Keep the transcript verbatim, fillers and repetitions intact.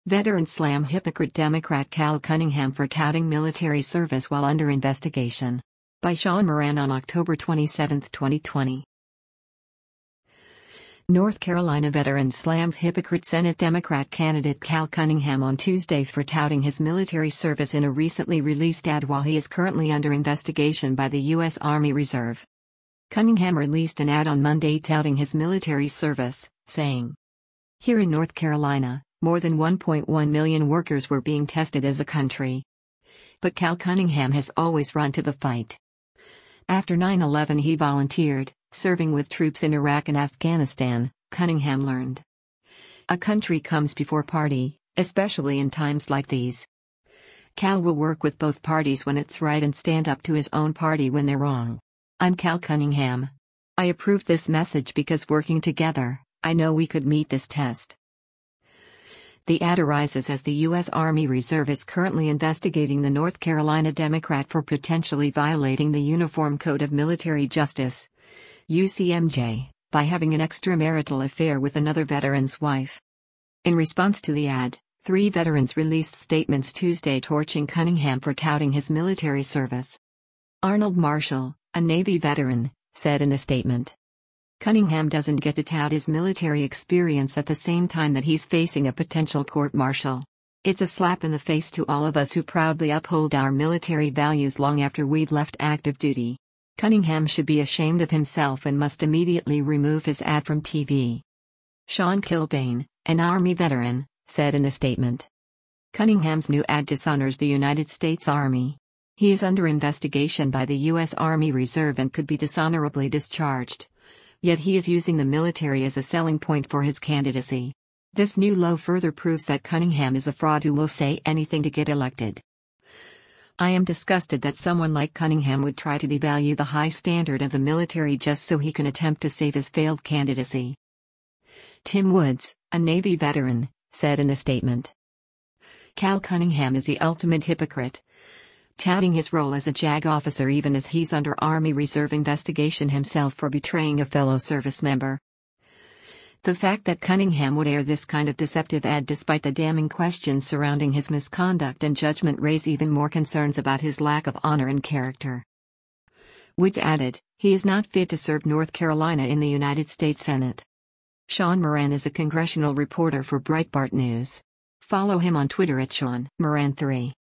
Veteran slam hypocrite Democrat Cal Cunningham for touting military service while under investigation. By Sean Moran on October twenty-seventh, twenty twenty. North Carolina veteran slammed hypocrite Senate Democrat candidate Cal Cunningham on Tuesday for touting his military service in a recently released ad while he is currently under investigation by the U S Army Reserve. Cunningham released an ad on Monday touting his military service, saying, "Here in North Carolina, more than one point one million workers were being tested as a country. But Cal Cunningham has always run to the fight. After nine eleven he volunteered, serving with troops in Iraq and Afghanistan," Cunningham learned. "A country comes before party, especially in times like these. Cal will work with both parties when it's right and stand up to his own party when they're wrong. I'm Cal Cunningham. I approved this message because working together, I know we could meet this test." The ad arises as the U S Army Reserve is currently investigating the North Carolina Democrat for potentially violating the Uniform Code of Military Justice, U C M J, by having an extramarital affair with another veteran's wife. In response to the ad, three veterans released statements Tuesday torching Cunningham for touting his military service. Arnold Marshall, a Navy veteran, said in a statement, "Cunningham doesn't get to tout his military experience at the same time that he's facing a potential court-martial. It's a slap in the face to all of us who proudly uphold our military values long after we've left active duty. Cunningham should be ashamed of himself and must immediately remove his ad from T V." Sean Kilbane, an Army veteran, said in a statement, "Cunningham's new ad dishonors the United States Army. He is under investigation by the U S Army Reserve and could be dishonorably discharged. Yet he is using the military as a selling point for his candidacy. This new low further proves that Cunningham is a fraud who will say anything to get elected. I am disgusted that someone like Cunningham would try to devalue the high standard of the military just so he can attempt to save his failed candidacy." Tim Woods, a Navy veteran, said in a statement, "Cal Cunningham is the ultimate hypocrite, touting his role as a JAG officer even as he's under Army Reserve investigation himself for betraying a fellow service member. The fact that Cunningham would air this kind of deceptive ad despite the damning questions surrounding his misconduct and judgment raise even more concerns about his lack of honor and character." Woods added, "He is not fit to serve North Carolina in the United States Senate." Sean Moran is a congressional reporter for Breitbart News. Follow him on Twitter at Sean Moran three.